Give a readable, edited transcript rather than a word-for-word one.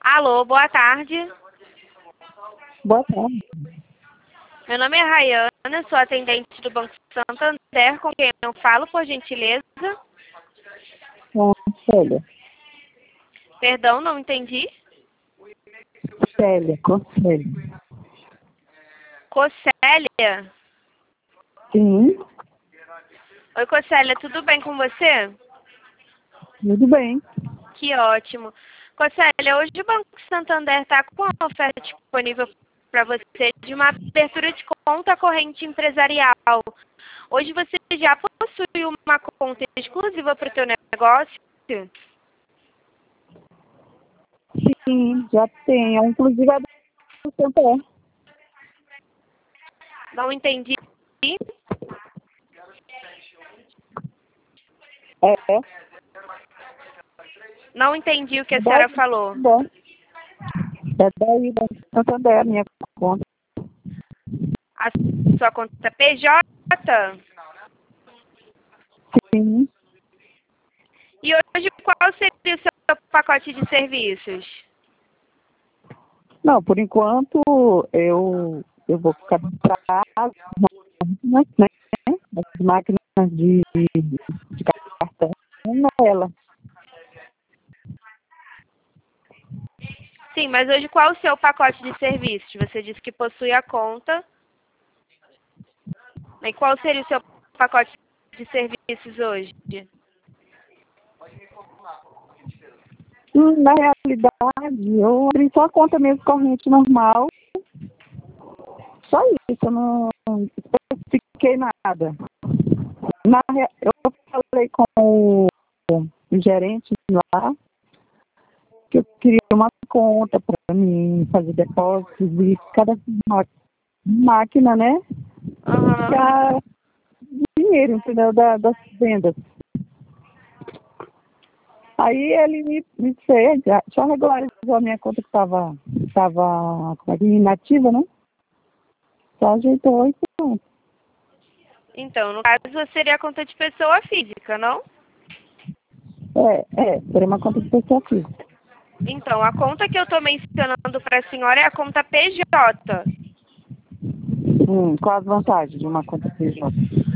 Alô, boa tarde. Boa tarde. Meu nome é Rayana, sou atendente do Banco Santander, com quem eu falo, por gentileza. Com Célia. Perdão, não entendi. Célia, com Célia. Cocélia? Sim, Oi, Cocélia, tudo bem com você? tudo bem. Que ótimo. Cocélia, hoje o Banco Santander está com uma oferta disponível para você de uma abertura de conta corrente empresarial. Hoje você já possui uma conta exclusiva para o seu negócio? Sim, já tenho. Inclusive a do Santander. Não entendi. É. Não entendi o que a Daí, senhora falou. é daí do Santander, minha conta. A sua conta é PJ? Sim. E hoje qual seria o seu pacote de serviços? Não, por enquanto eu vou cadastrar as máquinas, né? As máquinas de cartão nela. Sim, mas hoje qual o seu pacote de serviços? Você disse que possui a conta. E qual seria o seu pacote de serviços hoje? Na realidade, eu abri só a conta mesmo corrente normal. Só isso, eu não especifiquei nada. Eu falei com o gerente lá que eu queria uma conta para mim fazer depósitos e cada máquina, né? Aham. Ficar dinheiro, entendeu? Das vendas. Aí ele me fez, já regularizou a minha conta que estava inativa, né? Só ajeitou e pronto. Então, no caso, seria a conta de pessoa física, não? Seria uma conta de pessoa física. Então, a conta que eu estou mencionando para a senhora é a conta PJ. Qual as vantagens de uma conta PJ?